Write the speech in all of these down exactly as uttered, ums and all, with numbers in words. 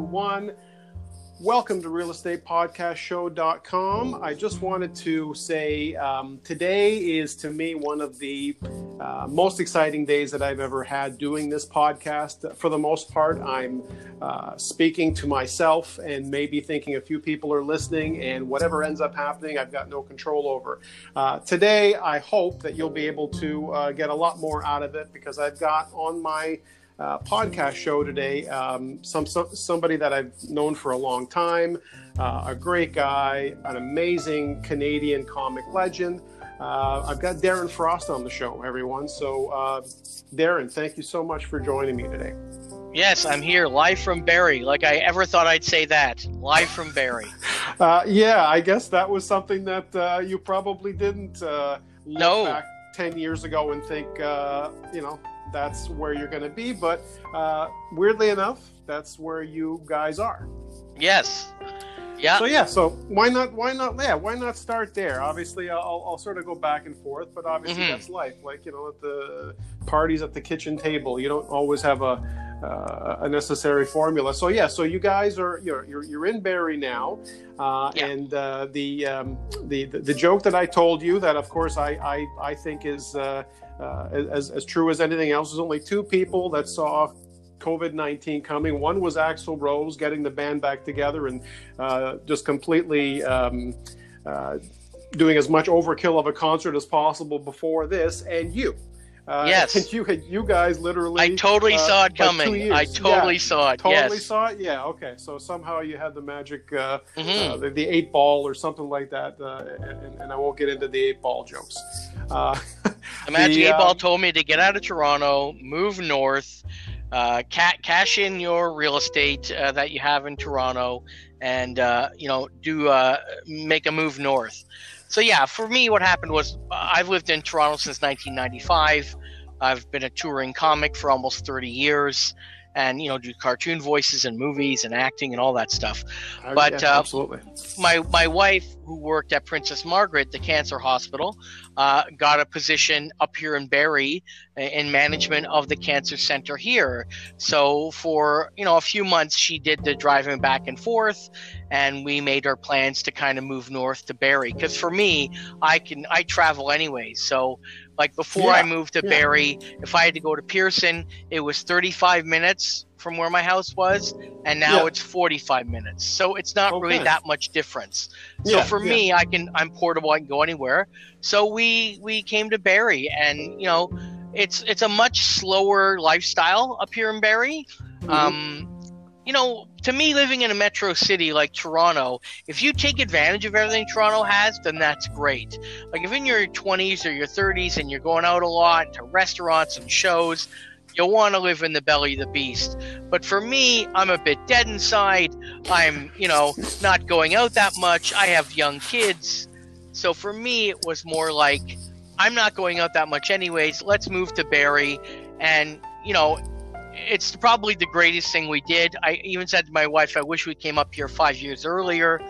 one. Welcome to real estate podcast show dot com. I just wanted to say um, today is, to me, one of the uh, most exciting days that I've ever had doing this podcast. For the most part, I'm uh, speaking to myself and maybe thinking a few people are listening, and whatever ends up happening, I've got no control over. Uh, today, I hope that you'll be able to uh, get a lot more out of it, because I've got on my Uh, podcast show today, um, some, some somebody that I've known for a long time, uh, a great guy, an amazing Canadian comic legend. Uh, I've got Darren Frost on the show, everyone. So, uh, Darren, thank you so much for joining me today. Yes, I'm here live from Barrie. Like I ever thought I'd say that, live from Barrie. uh, yeah, I guess that was something that uh, you probably didn't uh, look no. back ten years ago and think, uh, you know, that's where you're going to be. But uh, weirdly enough, that's where you guys are. Yes. Yeah. So yeah. So why not? Why not? Yeah. Why not start there? Obviously, I'll, I'll sort of go back and forth, but obviously mm-hmm. that's life. Like, you know, at the parties at the kitchen table, you don't always have a uh, a necessary formula. So yeah. So you guys are you're you're, you're in Barrie now, uh, yeah. and uh, the, um, the the the joke that I told you that, of course, I I, I think is. Uh, Uh, as, as true as anything else. There's only two people that saw COVID nineteen coming. One was Axl Rose getting the band back together and uh, just completely um, uh, doing as much overkill of a concert as possible before this, and you. Uh, yes. And you, you guys literally... I totally uh, saw it coming. I totally yeah, saw it, Totally yes. saw it? Yeah, okay. So somehow you had the magic, uh, mm-hmm. uh, the, the eight ball or something like that, uh, and, and I won't get into the eight ball jokes. Uh, the Magic the, eight Ball uh, told me to get out of Toronto, move north, uh, ca- cash in your real estate uh, that you have in Toronto, and uh, you know, do uh, make a move north. So yeah, for me, what happened was uh, I've lived in Toronto since nineteen ninety-five. I've been a touring comic for almost thirty years, and you know, do cartoon voices and movies and acting and all that stuff. Uh, but yeah, uh, absolutely. my my wife, who worked at Princess Margaret, the cancer hospital, uh, got a position up here in Barrie in management of the cancer center here. So for you know a few months, she did the driving back and forth, and we made our plans to kind of move north to Barrie. Because for me, I can I travel anyway. So like before yeah, I moved to yeah. Barrie, if I had to go to Pearson, it was thirty-five minutes from where my house was, and now yeah. it's forty-five minutes. So it's not okay. really that much difference. So yeah, for yeah. me, I can I'm portable. I can go anywhere. So we we came to Barrie, and you know, it's it's a much slower lifestyle up here in Barrie. Mm-hmm. Um, you know, to me, living in a metro city like Toronto, if you take advantage of everything Toronto has, then that's great. Like if in your twenties or your thirties and you're going out a lot to restaurants and shows, you'll want to live in the belly of the beast. But for me, I'm a bit dead inside. I'm, you know, not going out that much. I have young kids. So for me, it was more like, I'm not going out that much anyways. Let's move to Barrie. And, you know, it's probably the greatest thing we did. I even said to my wife, I wish we came up here five years earlier,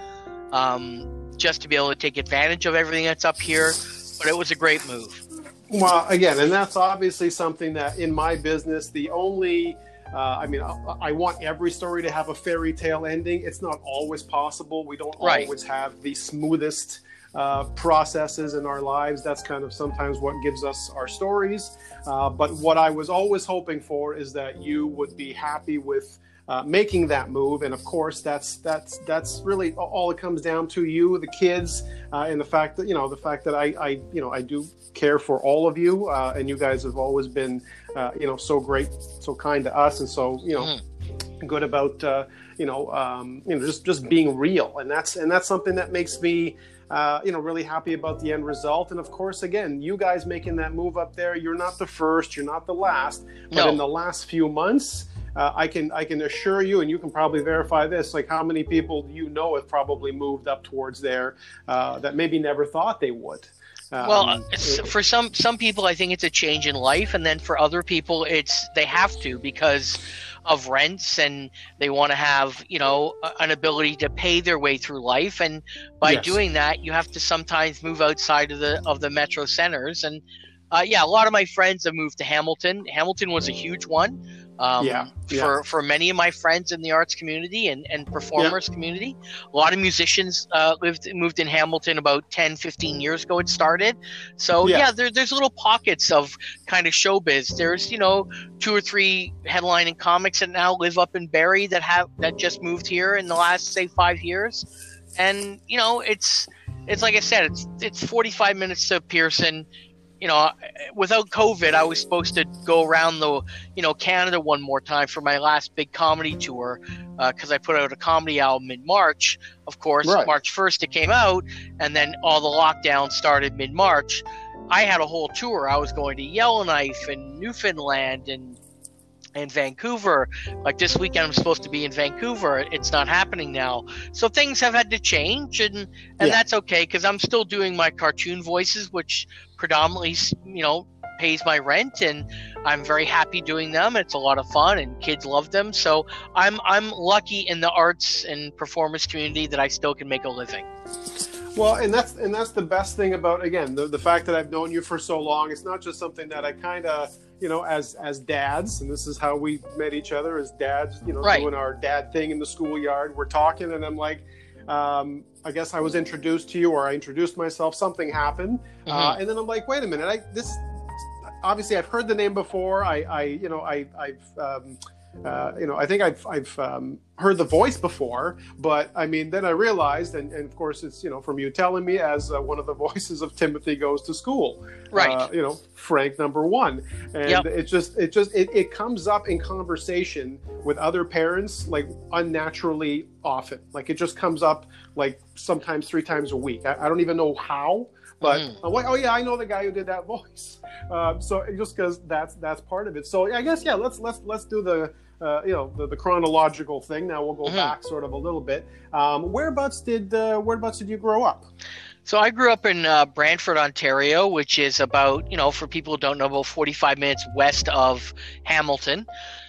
um, just to be able to take advantage of everything that's up here. But it was a great move. Well, again, and that's obviously something that in my business, the only, uh, I mean, I, I want every story to have a fairy tale ending. It's not always possible. We don't right. always have the smoothest uh, processes in our lives. That's kind of sometimes what gives us our stories. Uh, but what I was always hoping for is that you would be happy with Uh, making that move, and of course, that's that's that's really all it comes down to. You, the kids, uh, and the fact that you know the fact that I, I you know I do care for all of you, uh, and you guys have always been uh, you know so great, so kind to us, and so you know mm. good about uh, you know um, you know just just being real, and that's and that's something that makes me. Uh, you know, really happy about the end result. And of course, again, you guys making that move up there, you're not the first, you're not the last, but no. in the last few months, uh, I can I can assure you, and you can probably verify this, like how many people you know have probably moved up towards there uh, that maybe never thought they would. Um, well, for some some people, I think it's a change in life, and then for other people, it's they have to because of rents, and they want to have, you know, an ability to pay their way through life. And by yes. doing that, you have to sometimes move outside of the of the metro centers. And uh, yeah, a lot of my friends have moved to Hamilton. Hamilton was a huge one. Um, Yeah, yeah. For, for many of my friends in the arts community and, and performers yeah. community, a lot of musicians uh, lived moved in Hamilton about ten, fifteen years ago. It started. So yeah, yeah there, there's little pockets of kind of showbiz. There's, you know, two or three headlining comics that now live up in Barrie that have that just moved here in the last, say, five years. And, you know, it's it's like I said, it's it's forty-five minutes to Pearson. You know, without COVID, I was supposed to go around the, you know, Canada one more time for my last big comedy tour because uh, I put out a comedy album in March. Of course, right. March first it came out, and then all the lockdowns started mid-March. I had a whole tour. I was going to Yellowknife and Newfoundland and and Vancouver. Like this weekend, I'm supposed to be in Vancouver. It's not happening now. So things have had to change, and and yeah. that's okay because I'm still doing my cartoon voices, which predominantly, you know, pays my rent, and I'm very happy doing them. It's a lot of fun, and kids love them. So I'm I'm lucky in the arts and performance community that I still can make a living. Well, and that's and that's the best thing about, again, the, the fact that I've known you for so long. It's not just something that I kind of, you know, as as dads, and this is how we met each other as dads, you know, right. doing our dad thing in the schoolyard. We're talking, and I'm like, um, I guess I was introduced to you, or I introduced myself. Something happened, mm-hmm. uh, and then I'm like, wait a minute, I this obviously I've heard the name before. I, I you know, I, I've. Um, Uh, you know, I think I've I've um, heard the voice before, but I mean, then I realized, and, and of course, it's, you know, from you telling me as uh, one of the voices of Timothy Goes to School, right? Uh, you know, Frank number one, and yep. it just it just it, it comes up in conversation with other parents like unnaturally often. Like it just comes up like sometimes three times a week. I, I don't even know how. But mm-hmm. I'm like, oh yeah, I know the guy who did that voice. Um, so just because that's that's part of it. So I guess yeah, let's let's let's do the uh, you know the, the chronological thing. Now we'll go mm-hmm. back sort of a little bit. Um, whereabouts did uh, whereabouts did you grow up? So I grew up in uh, Brantford, Ontario, which is about, you know, for people who don't know, about forty-five minutes west of Hamilton.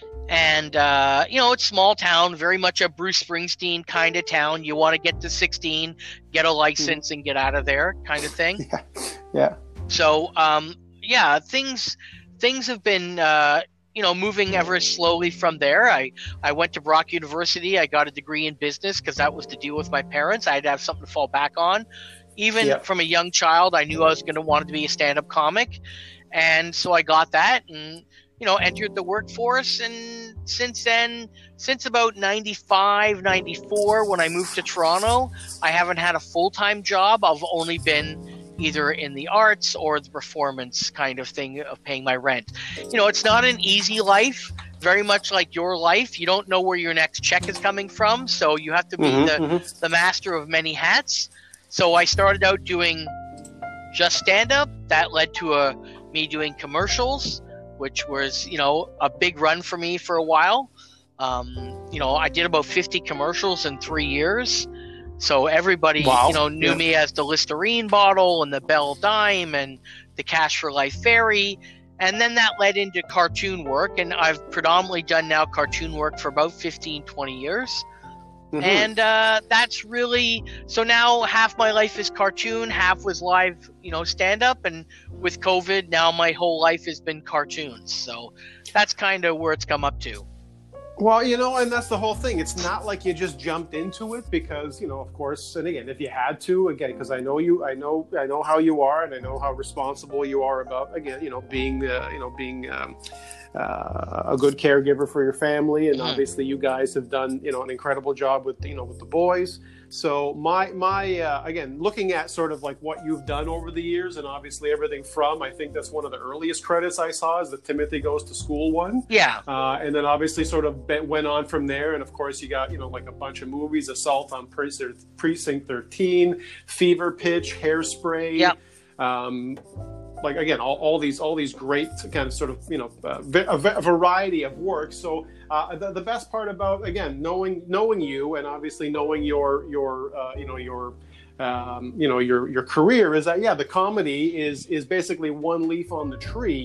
And, uh, you know, it's small town, very much a Bruce Springsteen kind of town. You want to get to sixteen, get a license, mm. and get out of there kind of thing. Yeah. yeah. So, um, yeah, things things have been, uh, you know, moving ever slowly from there. I, I went to Brock University. I got a degree in business because that was the deal with my parents. I had to have something to fall back on. Even yeah. from a young child, I knew I was going to want to be a stand-up comic. And so I got that and, you know, entered the workforce. And since then, since about ninety-five, ninety-four, when I moved to Toronto, I haven't had a full-time job. I've only been either in the arts or the performance kind of thing of paying my rent. You know, it's not an easy life, very much like your life. You don't know where your next check is coming from, so you have to be mm-hmm, the, mm-hmm. the master of many hats. So I started out doing just stand-up. That led to a me doing commercials, which was, you know, a big run for me for a while. Um, you know, I did about fifty commercials in three years. So everybody, wow. you know, knew yeah. me as the Listerine bottle and the Belle Dime and the Cash for Life Fairy. And then that led into cartoon work. And I've predominantly done now cartoon work for about fifteen, twenty years. Mm-hmm. And uh, that's really, so now half my life is cartoon, half was live, you know, stand-up. And with COVID, now my whole life has been cartoons. So that's kind of where it's come up to. Well, you know, and that's the whole thing. It's not like you just jumped into it because, you know, of course, and again, if you had to, again, because I know you, I know, I know how you are, and I know how responsible you are about, again, you know, being, uh, you know, being um, uh, a good caregiver for your family, and obviously, you guys have done, you know, an incredible job with, you know, with the boys. So my my uh, again, looking at sort of like what you've done over the years, and obviously everything from, I think that's one of the earliest credits I saw is the Timothy Goes to School one. Yeah. Uh, and then obviously sort of went on from there, and of course you got, you know, like a bunch of movies: Assault on Precinct thirteen, Fever Pitch, Hairspray. Yeah. Um, like again, all, all these all these great kind of sort of, you know, uh, a, a variety of work. So uh, the, the best part about, again, knowing knowing you, and obviously knowing your your uh, you know your um, you know your your career is that, yeah, the comedy is is basically one leaf on the tree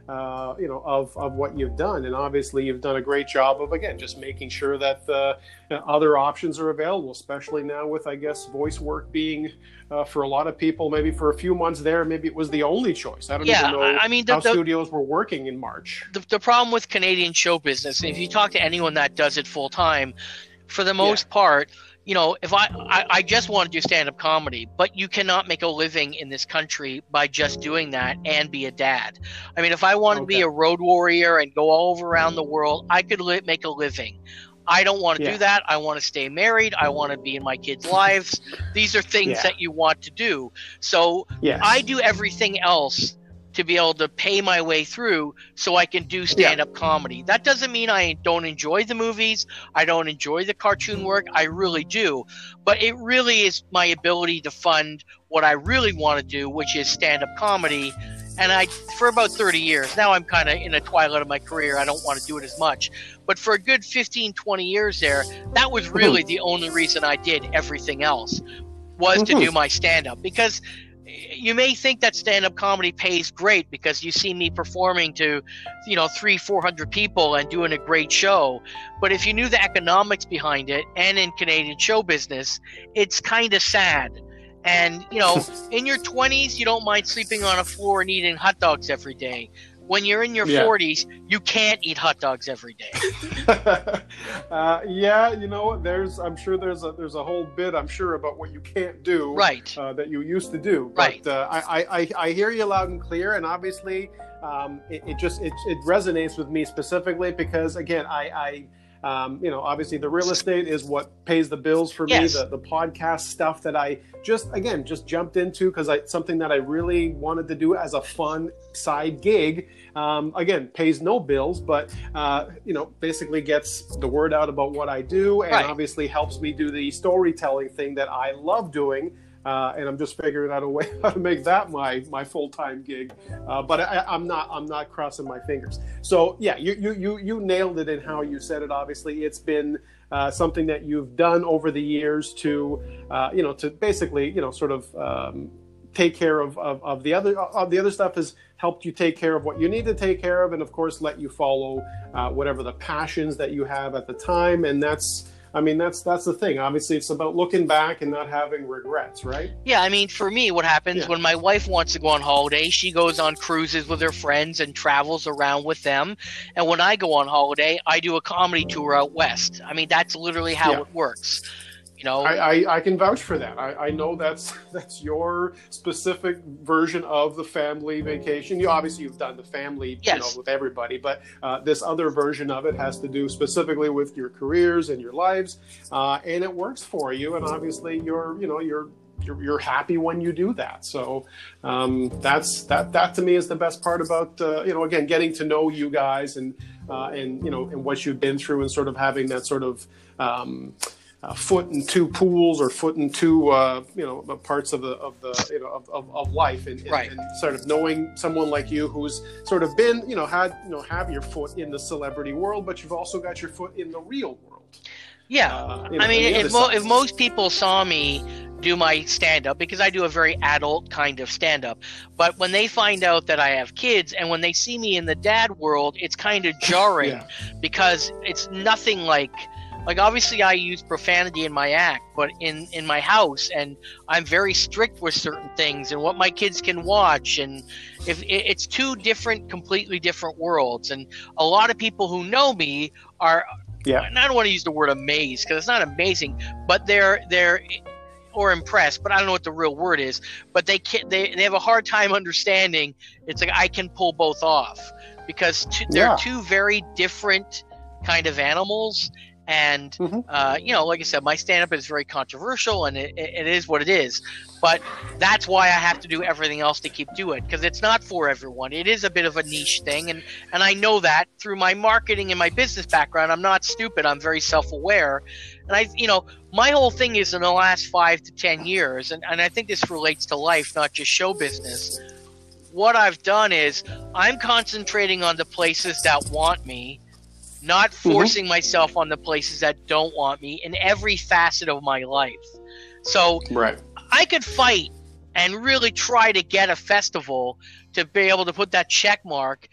uh, you know, of, of what you've done. And obviously you've done a great job of, again, just making sure that the uh, other options are available, especially now with, I guess, voice work being, uh, for a lot of people, maybe for a few months there, maybe it was the only choice. I don't yeah, even know I mean, the, how the, studios were working in March. The, the problem with Canadian show business, if you talk to anyone that does it full time, for the most yeah. part, you know, if I, I, I just want to do stand-up comedy, but you cannot make a living in this country by just doing that and be a dad. I mean, if I wanted okay. to be a road warrior and go all over around the world, I could li- make a living. I don't want to yeah. do that. I want to stay married. I want to be in my kids' lives. These are things yeah. that you want to do. So yes. I do everything else to be able to pay my way through so I can do stand-up yeah. comedy. That doesn't mean I don't enjoy the movies. I don't enjoy the cartoon work. I really do. But it really is my ability to fund what I really want to do, which is stand-up comedy. And I, for about thirty years, now I'm kind of in a twilight of my career. I don't want to do it as much. But for a good fifteen, twenty years there, that was really mm-hmm. the only reason I did everything else, was mm-hmm. to do my stand-up. Because you may think that stand-up comedy pays great because you see me performing to, you know, three, four hundred people and doing a great show. But if you knew the economics behind it, and in Canadian show business, it's kind of sad. And, you know, in your twenties, you don't mind sleeping on a floor and eating hot dogs every day. When you're in your yeah. forties, you can't eat hot dogs every day. uh, yeah, you know, there's, I'm sure there's a, there's a whole bit, I'm sure, about what you can't do, right? Uh, that you used to do. Right. But uh, I, I, I hear you loud and clear, and obviously, um, it, it just it, it resonates with me specifically because, again, I. I Um, you know, obviously the real estate is what pays the bills for me. Yes. The, the podcast stuff that I just, again, just jumped into because I something that I really wanted to do as a fun side gig. Um, again, pays no bills, but, uh, you know, basically gets the word out about what I do and right. obviously helps me do the storytelling thing that I love doing. Uh, and I'm just figuring out a way how to make that my my full time gig, uh, but I, I'm not I'm not crossing my fingers. So yeah, you you you you nailed it in how you said it. Obviously, it's been uh, something that you've done over the years to uh, you know to basically you know sort of um, take care of, of of the other of the other stuff has helped you take care of what you need to take care of, and of course let you follow uh, whatever the passions that you have at the time, and that's. I mean, that's that's the thing. Obviously, it's about looking back and not having regrets, right? Yeah, I mean, for me, what happens yeah. when my wife wants to go on holiday, she goes on cruises with her friends and travels around with them. And when I go on holiday, I do a comedy tour out west. I mean, that's literally how yeah. it works. You know, I, I, I can vouch for that. I, I know that's that's your specific version of the family vacation. You obviously you've done the family, yes. you know, with everybody, but uh, this other version of it has to do specifically with your careers and your lives, uh, and it works for you. And obviously, you're you know you're you're, you're happy when you do that. So um, that's that that to me is the best part about uh, you know again getting to know you guys and uh, and you know and what you've been through and sort of having that sort of. Um, Uh, foot in two pools or foot in two, uh, you know, parts of the of the you know of, of, of life, and, and, right. and sort of knowing someone like you who's sort of been, you know, had you know have your foot in the celebrity world, but you've also got your foot in the real world. Yeah, uh, you know, I mean, if, mo- if most people saw me do my stand-up, because I do a very adult kind of stand-up, but when they find out that I have kids and when they see me in the dad world, it's kind of jarring yeah. because it's nothing like. Like, obviously, I use profanity in my act, but in, in my house, and I'm very strict with certain things and what my kids can watch. And if it's two different, completely different worlds. And a lot of people who know me are, yeah. and I don't want to use the word amazed because it's not amazing, but they're, they're, or impressed, but I don't know what the real word is, but they can they, they have a hard time understanding. It's like, I can pull both off because two, they're yeah. two very different kind of animals. And, mm-hmm. uh, you know, like I said, my stand-up is very controversial and it, it is what it is. But that's why I have to do everything else to keep doing it, because it's not for everyone. It is a bit of a niche thing. And, and I know that through my marketing and my business background. I'm not stupid. I'm very self-aware. And, I, you know, my whole thing is in the last five to ten years, and, and I think this relates to life, not just show business. What I've done is I'm concentrating on the places that want me, not forcing mm-hmm. myself on the places that don't want me in every facet of my life. So right. I could fight and really try to get a festival to be able to put that check mark,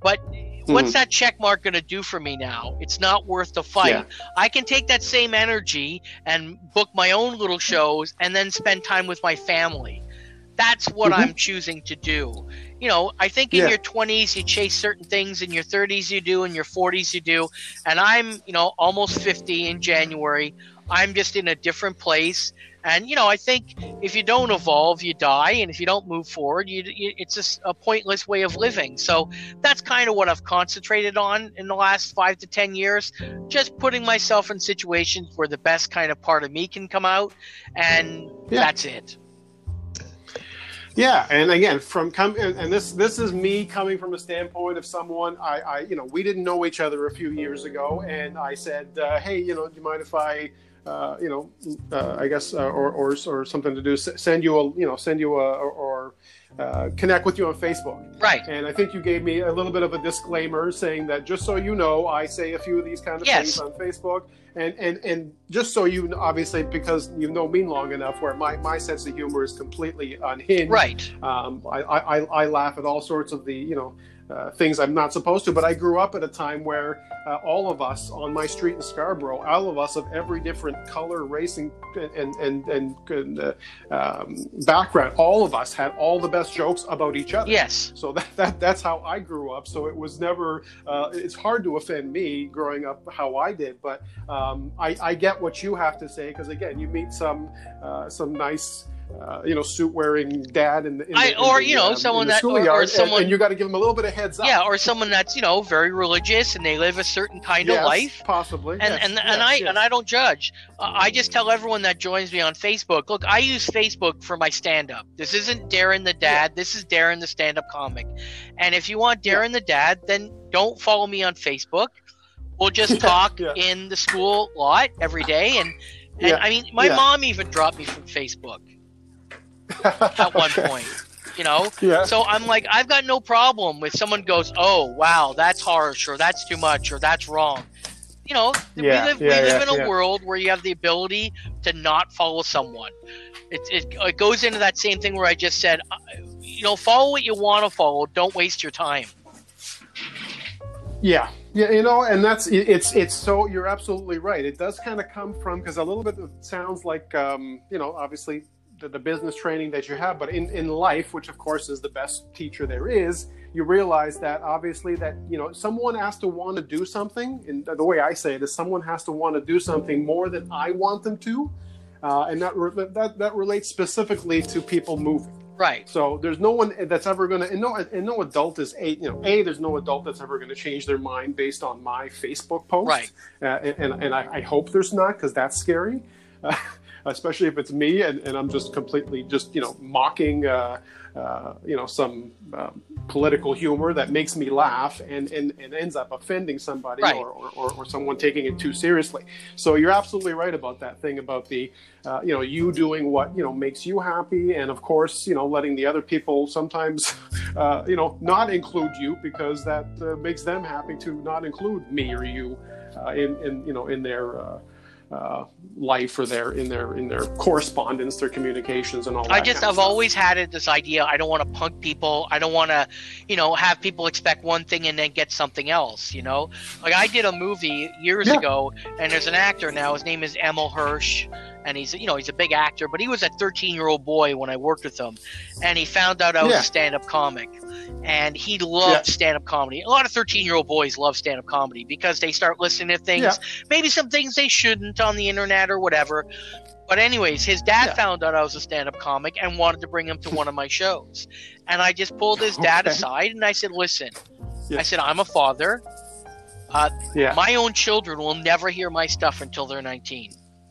But what's that check mark going to do for me now? It's not worth the fight. Yeah. I can take that same energy and book my own little shows and then spend time with my family. That's what Mm-hmm. I'm choosing to do. You know, I think in Yeah. your twenties you chase certain things, in your thirties you do, in your forties you do, and I'm, you know, almost fifty in January. I'm just in a different place. And, you know, I think if you don't evolve, you die. And if you don't move forward, you, you, it's just a pointless way of living. So that's kind of what I've concentrated on in the last five to ten years. Just putting myself in situations where the best kind of part of me can come out. And Yeah. that's it. Yeah, and again, from come and, and this this is me coming from a standpoint of someone I, I you know we didn't know each other a few years ago, and I said, uh, hey, you know, do you mind if I, uh, you know, uh, I guess, uh, or, or or something to do, s- send you a, you know, send you a or, or uh, connect with you on Facebook. Right. And I think you gave me a little bit of a disclaimer saying that just so you know, I say a few of these kind of Yes. things on Facebook. And, and and just so you know, obviously, because you know me long enough where my, my sense of humor is completely unhinged. Right. Um, I, I, I laugh at all sorts of the, you know, uh, things I'm not supposed to, but I grew up at a time where uh, all of us on my street in Scarborough, all of us of every different color, race, and and and, and, and uh, um, background, all of us had all the best jokes about each other. Yes. So that, that that's how I grew up. So it was never. Uh, it's hard to offend me growing up how I did, but um, I, I get what you have to say because again, you meet some uh, some nice. Uh, you know, suit-wearing dad in the, in I, the or in the, you know, um, someone in the that, or, schoolyard, or and- someone, and, you got to give them a little bit of heads up. yeah, or someone that's, you know, very religious and they live a certain kind Yes, of life. possibly. And yes, and yes, and I yes. and I don't judge. Uh, I just tell everyone that joins me on Facebook. Look, I use Facebook for my stand-up. This isn't Darren the Dad. This is Darren the stand-up comic. And if you want Darren the Dad, then don't follow me on Facebook. We'll just Yeah, talk yeah. in the school lot every day. And and Yeah, I mean, my yeah. mom even dropped me from Facebook at one Okay. point. You know, Yeah. so I'm like, I've got no problem if someone goes, "Oh, wow, that's harsh," or "That's too much," or "That's wrong." You know, Yeah, we live yeah, we live yeah, in a yeah. world where you have the ability to not follow someone. It it, it goes into that same thing where I just said, uh, you know, follow what you want to follow. Don't waste your time. Yeah, yeah, you know, and that's it- it's it's so you're absolutely right. It does kind of come from because a little bit it sounds like um, you know, obviously the, the business training that you have, but in in life, which of course is the best teacher there is, you realize that obviously that you know someone has to want to do something, and the way I say it is someone has to want to do something more than I want them to, uh, and that re- that that relates specifically to people moving. Right. So there's no one that's ever going to, and no, and no adult is a, you know, a there's no adult that's ever going to change their mind based on my Facebook post, Right. Uh, and and, and I, I hope there's not because that's scary, uh, especially if it's me and, and I'm just completely just you know mocking, uh, uh, you know, some uh, political humor that makes me laugh and, and, and ends up offending somebody Right. or, or, or, or someone taking it too seriously. So you're absolutely right about that thing about the, uh, you know, you doing what, you know, makes you happy. And of course, you know, letting the other people sometimes, uh, you know, not include you because that uh, makes them happy to not include me or you uh, in, in, you know, in their, uh, uh, life or their in their in their correspondence, their communications, and all that. I just kind of I've stuff. always had it this idea. I don't want to punk people. I don't want to, you know, have people expect one thing and then get something else. You know, like I did a movie years Yeah. ago, and there's an actor now. His name is Emil Hirsch, and he's you know he's a big actor, but he was a thirteen year old boy when I worked with him, and he found out I was Yeah. a stand up comic, and he loved Yeah. stand up comedy. A lot of thirteen year old boys love stand up comedy because they start listening to things, Yeah. maybe some things they shouldn't on the internet or whatever. But anyways, his dad Yeah. found out I was a stand-up comic and wanted to bring him to one of my shows. And I just pulled his dad Okay. aside and I said, listen, Yeah. I said, I'm a father. Uh, Yeah. my own children will never hear my stuff until they're nineteen.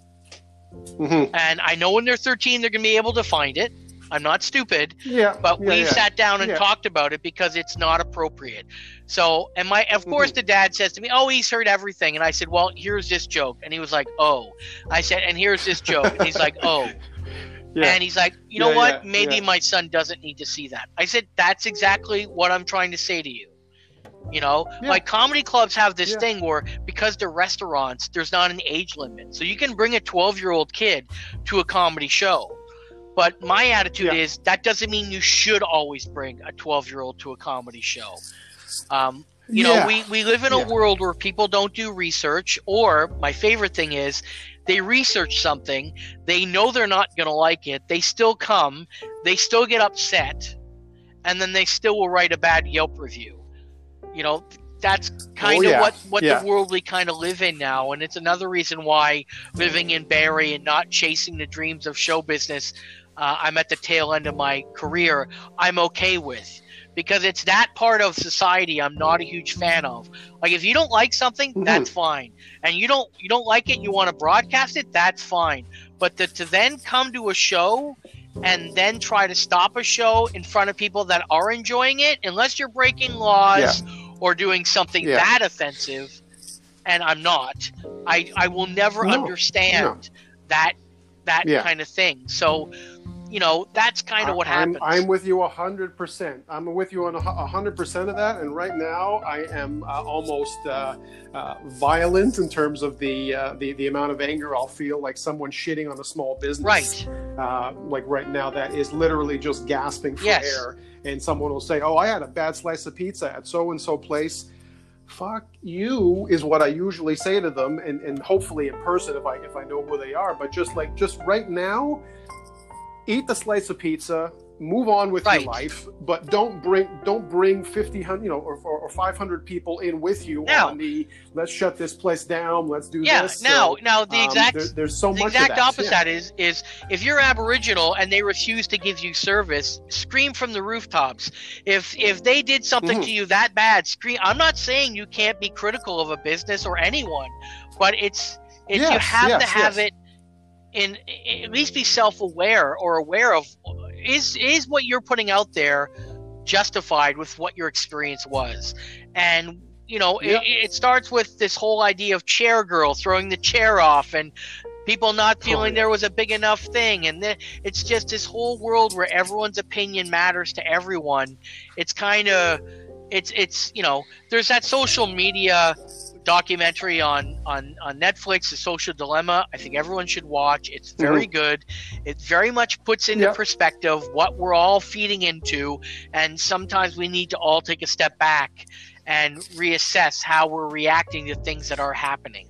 Mhm. And I know when they're thirteen, they're going to be able to find it. I'm not stupid. Yeah. But yeah, we yeah. sat down and Yeah. talked about it because it's not appropriate. So, and my, of course, Mhm. the dad says to me, "Oh, he's heard everything." And I said, "Well, here's this joke." And he was like, "Oh." I said, "And here's this joke." And he's like, "Oh." Yeah. And he's like, "You know Yeah, what? yeah, Maybe yeah. my son doesn't need to see that." I said, "That's exactly what I'm trying to say to you." You know, Yeah. like comedy clubs have this Yeah. thing where because they're restaurants, there's not an age limit. So you can bring a twelve year old kid to a comedy show. But my attitude Yeah. is that doesn't mean you should always bring a twelve year old to a comedy show. Um, you Yeah. know, we, we live in a Yeah. world where people don't do research, or my favorite thing is they research something, they know they're not going to like it, they still come, they still get upset, and then they still will write a bad Yelp review. You know, that's kind Oh, of yeah. what, what Yeah. the world we kind of live in now. And it's another reason why living in Barrie and not chasing the dreams of show business, uh, I'm at the tail end of my career, I'm okay with. Because it's that part of society I'm not a huge fan of. Like, if you don't like something, Mhm. that's fine. And you don't you don't like it, you want to broadcast it, that's fine. But to, to then come to a show and then try to stop a show in front of people that are enjoying it, unless you're breaking laws or doing something Yeah. that offensive, and I'm not, I, I will never No, understand that that Yeah. kind of thing. So, you know, that's kind of what I'm, happens. I'm with you a hundred percent. I'm with you on a hu- a hundred percent of that. And right now, I am uh, almost uh, uh, violent in terms of the, uh, the the amount of anger I'll feel, like someone shitting on a small business. Right. Uh, like right now, that is literally just gasping for Yes. air. And someone will say, "Oh, I had a bad slice of pizza at so and so place." Fuck you is what I usually say to them, and, and hopefully in person if I if I know who they are. But just like just right now, eat the slice of pizza, move on with Right. your life, but don't bring don't bring fifty, you know, or, or, or five hundred people in with you Now- on the let's shut this place down, let's do Yeah. this. Now, So, now the um, exact there- there's so the much exact of that. opposite Yeah. is is if you're Aboriginal and they refuse to give you service, scream from the rooftops. If if they did something Mhm. to you that bad, scream. I'm not saying you can't be critical of a business or anyone, but it's it's you Yes, have yes, to have yes. it in, at least be self-aware or aware of, is is what you're putting out there justified with what your experience was. And you know, Yep. it, it starts with this whole idea of chair girl throwing the chair off and people not feeling yeah. there was a big enough thing. And then it's just this whole world where everyone's opinion matters to everyone. It's kind of, it's, it's, you know, there's that social media documentary on, on, on Netflix, The Social Dilemma. I think everyone should watch. It's very good. It very much puts into Yep. perspective what we're all feeding into. And sometimes we need to all take a step back and reassess how we're reacting to things that are happening.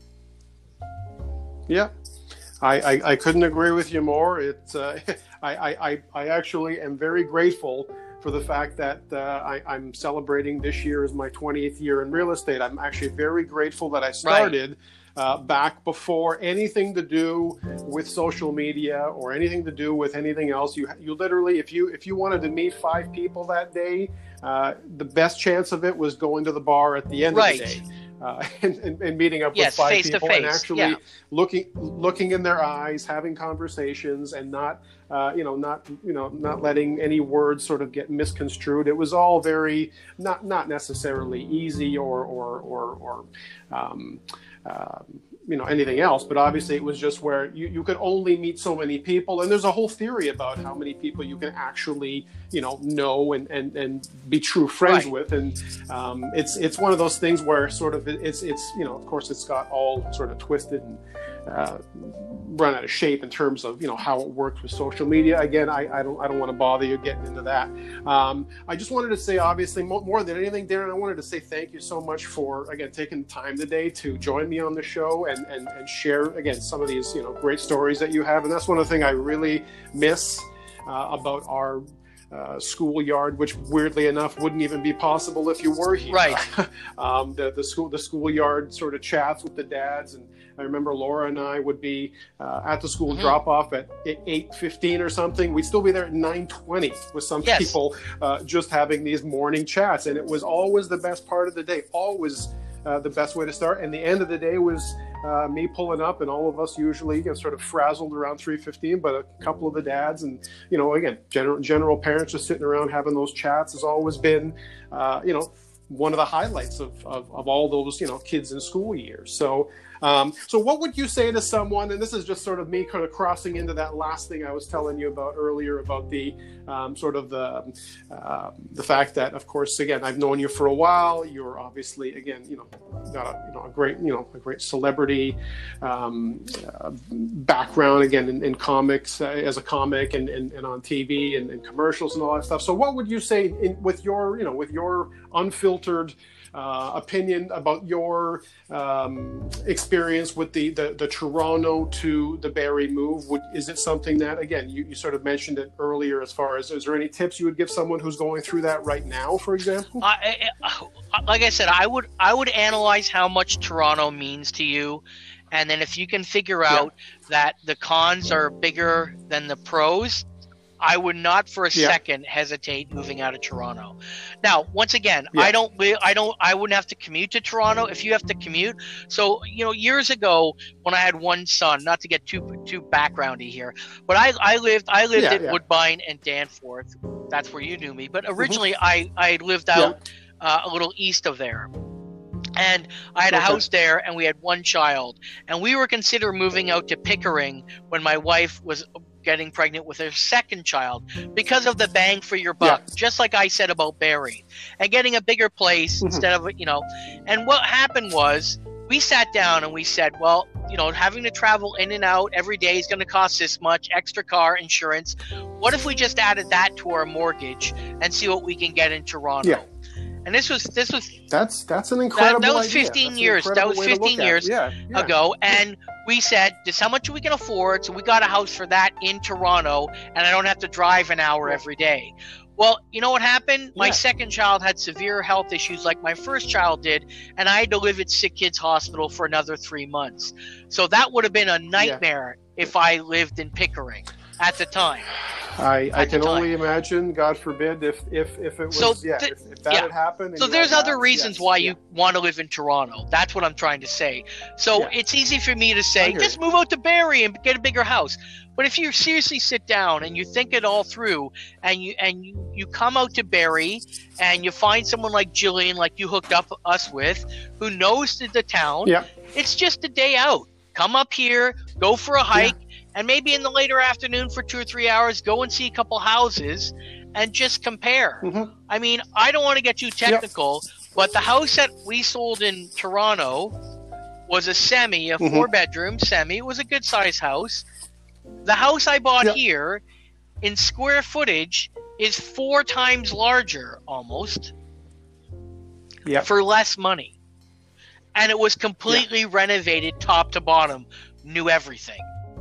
Yeah, I, I, I couldn't agree with you more. It's uh, I, I, I- I actually am very grateful for the fact that uh, I, I'm celebrating this year as my twentieth year in real estate. I'm actually very grateful that I started uh, back before anything to do with social media or anything to do with anything else. You you literally, if you if you wanted to meet five people that day, uh, the best chance of it was going to the bar at the end Right. of the day. Uh, and, and, and meeting up Yes, with five face to people and face, actually yeah. looking looking in their eyes, having conversations, and not uh, you know not you know not letting any words sort of get misconstrued. It was all very not not necessarily easy or or or, or um, uh, you know anything else, but obviously it was just where you, you could only meet so many people, and there's a whole theory about how many people you can actually you know know and and, and be true friends Right. with, and um, it's it's one of those things where sort of it's it's you know of course it's got all sort of twisted and uh, run out of shape in terms of you know how it works with social media. Again, I, I don't I don't want to bother you getting into that. Um, I just wanted to say, obviously, more, more than anything, Darren, I wanted to say thank you so much for again taking the time today to join me on the show and and, and share again some of these you know great stories that you have. And that's one of the things I really miss uh, about our uh, schoolyard, which weirdly enough wouldn't even be possible if you were here. Right. um, the the school the schoolyard sort of chats with the dads, and I remember Laura and I would be uh, at the school Mhm. drop off at eight fifteen or something. We'd still be there at nine twenty with some Yes. people uh, just having these morning chats, and it was always the best part of the day. Always. Uh, the best way to start, and the end of the day was uh, me pulling up, and all of us usually get sort of frazzled around three fifteen, but a couple of the dads and you know again general general parents just sitting around having those chats has always been uh, you know one of the highlights of, of, of all those you know kids in school years. So Um, so what would you say to someone, and this is just sort of me kind of crossing into that last thing I was telling you about earlier about the um, sort of the uh, the fact that, of course, again, I've known you for a while. You're obviously, again, you know, got a, you know, a great, you know, a great celebrity um, uh, background, again, in, in comics, uh, as a comic and, and, and on T V and, and commercials and all that stuff. So what would you say in, with your, you know, with your unfiltered Uh, opinion about your um, experience with the, the, the Toronto to the Barrie move? Would, is it something that, again, you, you sort of mentioned it earlier as far as, is there any tips you would give someone who's going through that right now, for example? I, I, like I said, I would I would analyze how much Toronto means to you, and then if you can figure out yeah. that the cons are bigger than the pros, I would not for a yeah. second hesitate moving out of Toronto. Now, once again, yeah. I don't live, I don't, I wouldn't have to commute to Toronto if you have to commute. So, you know, years ago when I had one son, not to get too, too backgroundy here, but I, I lived, I lived yeah, at yeah. Woodbine and Danforth. That's where you knew me. But originally mm-hmm. I, I lived out yeah. uh, a little east of there. And I had a okay. house there, and we had one child. And we were considering moving out to Pickering when my wife was getting pregnant with her second child because of the bang for your buck, yeah. just like I said about Barrie, and getting a bigger place mm-hmm. instead of, you know. And what happened was we sat down and we said, well, you know, having to travel in and out every day is going to cost this much, extra car insurance. What if we just added that to our mortgage and see what we can get in Toronto? Yeah. And this was this was that's that's an incredible that, that was idea. fifteen That's years. That was fifteen years yeah, yeah. ago, and we said this: how much we can afford. So we got a house for that in Toronto, and I don't have to drive an hour yeah. every day. Well, you know what happened? My yeah. second child had severe health issues, like my first child did, and I had to live at Sick Kids Hospital for another three months. So that would have been a nightmare yeah. if I lived in Pickering at the time. I, I can only imagine, God forbid, if if, if it was, so yeah, th- if, if that yeah. had happened. So there's other that, reasons yes, why yeah. you want to live in Toronto. That's what I'm trying to say. So yeah. it's easy for me to say, just you. move out to Barrie and get a bigger house. But if you seriously sit down and you think it all through, and you and you, you come out to Barrie and you find someone like Jillian, like you hooked up us with, who knows the, the town, yeah. it's just a day out. Come up here, go for a hike. Yeah. And maybe in the later afternoon for two or three hours, go and see a couple houses and just compare. Mm-hmm. I mean, I don't want to get too technical, yep. but the house that we sold in Toronto was a semi, a mm-hmm. four-bedroom semi. It was a good-sized house. The house I bought yep. here, in square footage, is four times larger, almost, yep. for less money. And it was completely yep. renovated top to bottom, new everything.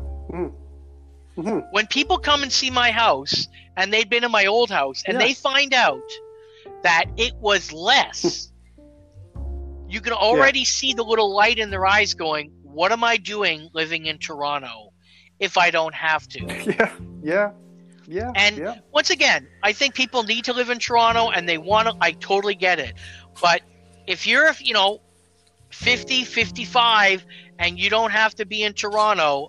Mm-hmm. When people come and see my house, and they've been in my old house, and yes. they find out that it was less, you can already yeah. see the little light in their eyes going, what am I doing living in Toronto if I don't have to? Yeah, yeah, yeah. And yeah. once again, I think people need to live in Toronto, and they want to, I totally get it. But if you're, you know, fifty, fifty-five, and you don't have to be in Toronto,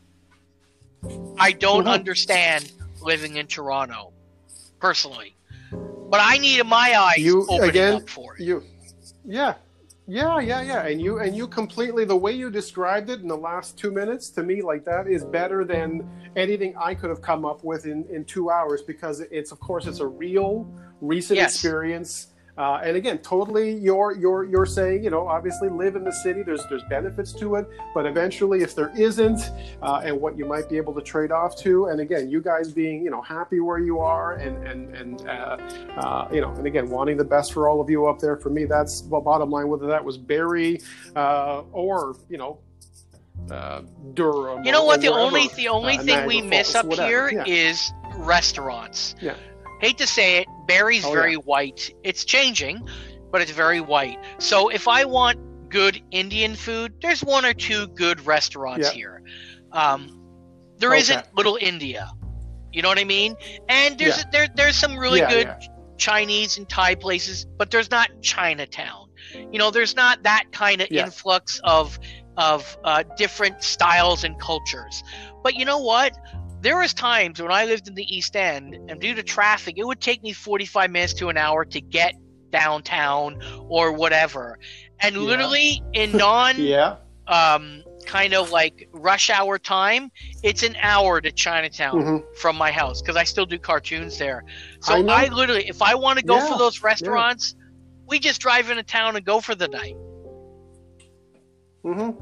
I don't mm-hmm. understand living in Toronto, personally. But I needed my eyes you, opening again, up for it. You, yeah, yeah, yeah, yeah. And you and you completely, the way you described it in the last two minutes, to me, like that is better than anything I could have come up with in, in two hours because it's, of course, it's a real, recent yes. experience. Uh, and again, totally, you're you're you're saying, you know, obviously live in the city. There's there's benefits to it, but eventually, if there isn't, uh, and what you might be able to trade off to, and again, you guys being, you know, happy where you are, and and and uh, uh, you know, and again, wanting the best for all of you up there. For me, that's well, bottom line. Whether that was Barrie uh, or you know. Uh, Durham. You know what? The wherever, only the only uh, thing Niagara we Falls, miss up whatever. here yeah. is restaurants. Yeah. Hate to say it, Barrie's oh, very yeah. white. It's changing, but it's very white. So if I want good Indian food, there's one or two good restaurants yeah. here. Um, there okay. isn't Little India. You know what I mean? And there's yeah. there there's some really yeah, good yeah. Chinese and Thai places, but there's not Chinatown. You know, there's not that kind of yeah. influx of of uh, different styles and cultures. But you know what? There was times when I lived in the East End, and due to traffic, it would take me forty-five minutes to an hour to get downtown or whatever. And yeah. literally in non yeah. um, kind of like rush hour time, it's an hour to Chinatown Mm-hmm. from my house because I still do cartoons there. So I know. I, literally, if I want to go Yeah, for those restaurants, we just drive into town and go for the night. Mm-hmm.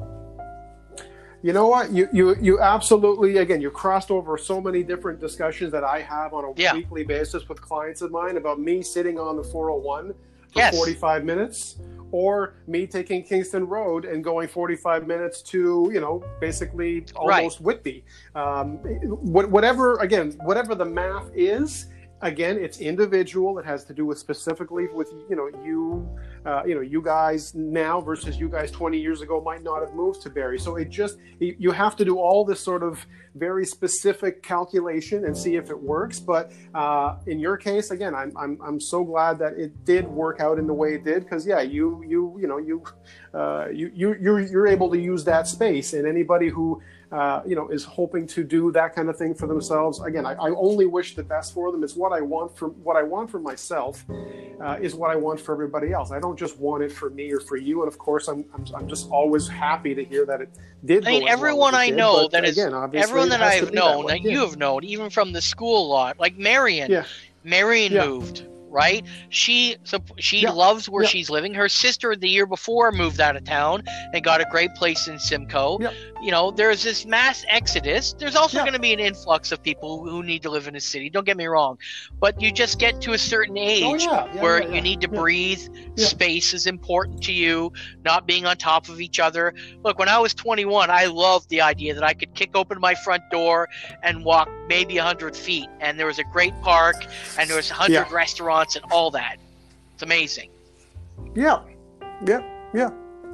You know what? You, you you absolutely, again, you crossed over so many different discussions that I have on a Yeah. weekly basis with clients of mine about me sitting on the four oh one for Yes. forty-five minutes, or me taking Kingston Road and going forty-five minutes to, you know, basically almost Whitby. Um, wh- whatever, again, whatever the math is, again, it's individual. It has to do with specifically with, you know, you, uh, you know, you guys now versus you guys twenty years ago might not have moved to Barrie. So it just, you have to do all this sort of very specific calculation and see if it works. But uh, in your case, again, I'm, I'm, I'm so glad that it did work out in the way it did. Cause yeah, you, you, you know, you, uh, you, you, you're, you're able to use that space, and anybody who, Uh, you know, is hoping to do that kind of thing for themselves. Again, I, I only wish the best for them. It's what I want for what I want for myself uh, is what I want for everybody else. I don't just want it for me or for you. And of course, I'm I'm, I'm just always happy to hear that it did. I mean, go as everyone well as it I did. know But that is again, obviously, everyone it that has to I've be that known way. that Yeah. you have known, even from the school lot, like Marion. Yeah. Marion Yeah. moved, right? She so she Yeah. loves where Yeah. she's living. Her sister the year before moved out of town and got a great place in Simcoe. Yeah. You know, there's this mass exodus. There's also Yeah. going to be an influx of people who need to live in a city. Don't get me wrong, but you just get to a certain age Oh, yeah. Yeah, where yeah, you yeah. need to Yeah. breathe. Yeah. Space is important to you. Not being on top of each other. Look, when I was twenty-one, I loved the idea that I could kick open my front door and walk maybe a hundred feet, and there was a great park, and there was a hundred Yeah. restaurants and all that. It's amazing. Yeah, yeah, yeah.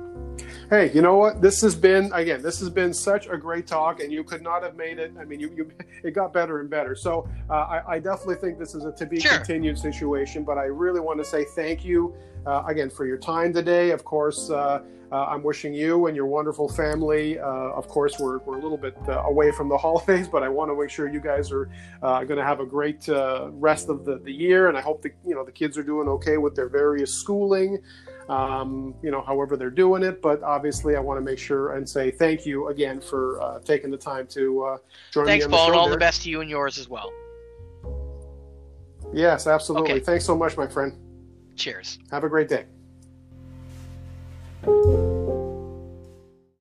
Hey, you know what? This has been, again, this has been such a great talk, and you could not have made it. I mean, you, you it got better and better. So uh, I, I definitely think this is a to be Sure. continued situation, but I really want to say thank you uh, again for your time today. Of course, uh, uh, I'm wishing you and your wonderful family, uh, of course, we're, we're a little bit uh, away from the holidays, but I want to make sure you guys are uh, going to have a great uh, rest of the, the year. And I hope the, you know, the kids are doing okay with their various schooling. Um, you know, however they're doing it. But obviously, I want to make sure and say thank you again for uh, taking the time to uh, join Thanks, me on the Paul, show and all there. the best to you and yours as well. Yes, absolutely. Okay. Thanks so much, my friend. Cheers. Have a great day.